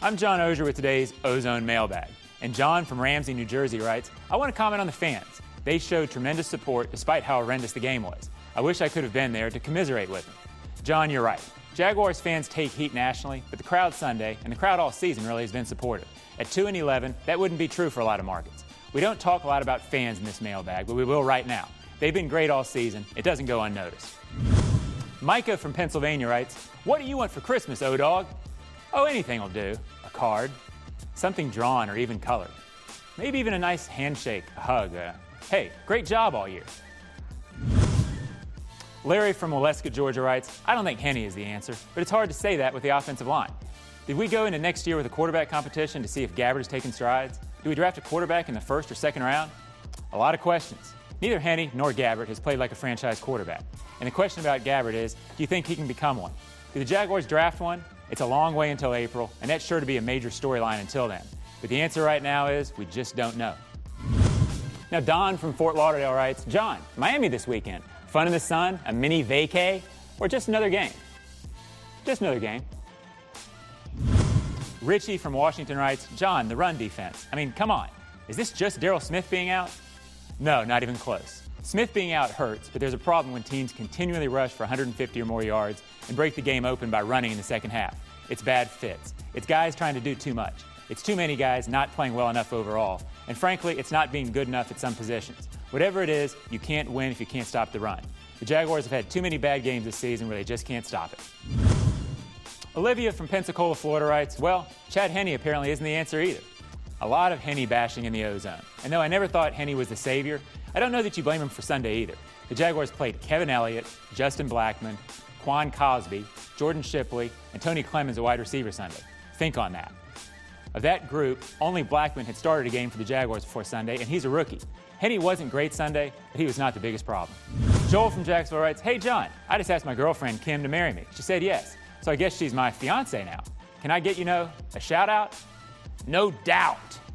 I'm John Ogier with today's Ozone Mailbag. And John from Ramsey, New Jersey writes, I want to comment on the fans. They showed tremendous support despite how horrendous the game was. I wish I could have been there to commiserate with them. John, you're right. Jaguars fans take heat nationally, but the crowd Sunday, and the crowd all season really has been supportive. At 2-11, that wouldn't be true for a lot of markets. We don't talk a lot about fans in this mailbag, but we will right now. They've been great all season. It doesn't go unnoticed. Micah from Pennsylvania writes, what do you want for Christmas, O-Dog? Oh, anything will do. A card, something drawn or even colored. Maybe even a nice handshake, a hug. Hey, great job all year. Larry from Waleska, Georgia writes, I don't think Henne is the answer, but it's hard to say that with the offensive line. Did we go into next year with a quarterback competition to see if Gabbert is taking strides? Do we draft a quarterback in the first or second round? A lot of questions. Neither Henne nor Gabbert has played like a franchise quarterback. And the question about Gabbert is, do you think he can become one? Do the Jaguars draft one? It's a long way until April, and that's sure to be a major storyline until then. But the answer right now is, we just don't know. Now, Don from Fort Lauderdale writes, John, Miami this weekend. Fun in the sun, a mini vacay, or just another game? Just another game. Richie from Washington writes, John, the run defense. I mean, come on. Is this just Daryl Smith being out? No, not even close. Smith being out hurts, but there's a problem when teams continually rush for 150 or more yards and break the game open by running in the second half. It's bad fits. It's guys trying to do too much. It's too many guys not playing well enough overall. And frankly, it's not being good enough at some positions. Whatever it is, you can't win if you can't stop the run. The Jaguars have had too many bad games this season where they just can't stop it. Olivia from Pensacola, Florida writes, well, Chad Henne apparently isn't the answer either. A lot of Henne bashing in the Ozone. And though I never thought Henne was the savior, I don't know that you blame him for Sunday either. The Jaguars played Kevin Elliott, Justin Blackmon, Quan Cosby, Jordan Shipley, and Tony Clemens at wide receiver Sunday. Think on that. Of that group, only Blackmon had started a game for the Jaguars before Sunday, and he's a rookie. Henne wasn't great Sunday, but he was not the biggest problem. Joel from Jacksonville writes, hey, John, I just asked my girlfriend, Kim, to marry me. She said yes, so I guess she's my fiancé now. Can I get, a shout-out? No doubt.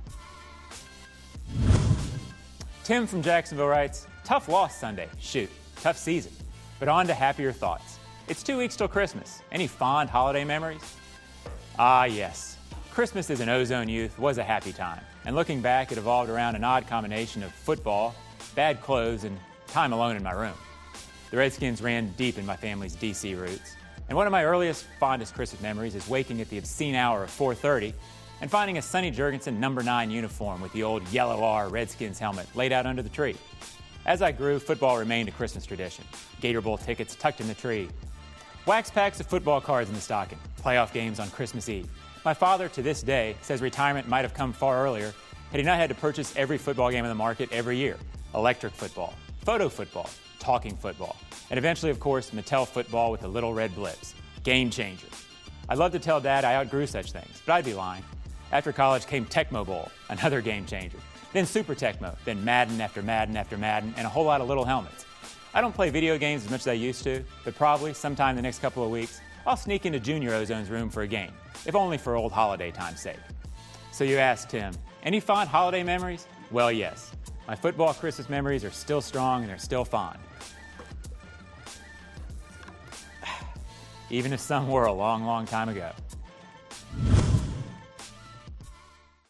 Tim from Jacksonville writes, tough loss Sunday. Shoot, tough season. But on to happier thoughts. It's 2 weeks till Christmas. Any fond holiday memories? Ah, yes. Christmas as an Ozone youth was a happy time. And looking back, it evolved around an odd combination of football, bad clothes, and time alone in my room. The Redskins ran deep in my family's D.C. roots. And one of my earliest, fondest Christmas memories is waking at the obscene hour of 4:30 and finding a Sonny Jurgensen number 9 uniform with the old yellow R Redskins helmet laid out under the tree. As I grew, football remained a Christmas tradition. Gator Bowl tickets tucked in the tree. Wax packs of football cards in the stocking. Playoff games on Christmas Eve. My father, to this day, says retirement might have come far earlier had he not had to purchase every football game in the market every year. Electric football, photo football, talking football, and eventually, of course, Mattel football with the little red blips. Game changer. I'd love to tell Dad I outgrew such things, but I'd be lying. After college came Tecmo Bowl, another game changer. Then Super Tecmo, then Madden after Madden after Madden, and a whole lot of little helmets. I don't play video games as much as I used to, but probably sometime in the next couple of weeks, I'll sneak into Junior Ozone's room for a game, if only for old holiday time's sake. So you asked Tim, any fond holiday memories? Well, yes. My football Christmas memories are still strong and they're still fond. Even if some were a long, long time ago.